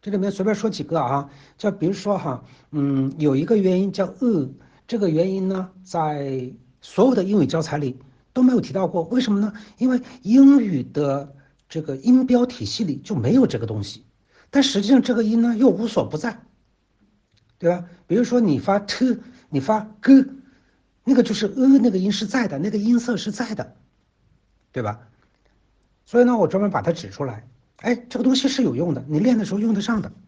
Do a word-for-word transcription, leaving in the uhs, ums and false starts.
这里面随便说几个啊，就比如说哈，嗯，有一个元音叫 呃，这个元音呢，在所有的英语教材里都没有提到过，为什么呢？因为英语的这个音标体系里就没有这个东西，但实际上这个音呢又无所不在，对吧？比如说你发 t，你发 g，那个就是呃那个音是在的，那个音色是在的，对吧？所以呢，我专门把它指出来，哎，这个东西是有用的，你练的时候用得上的。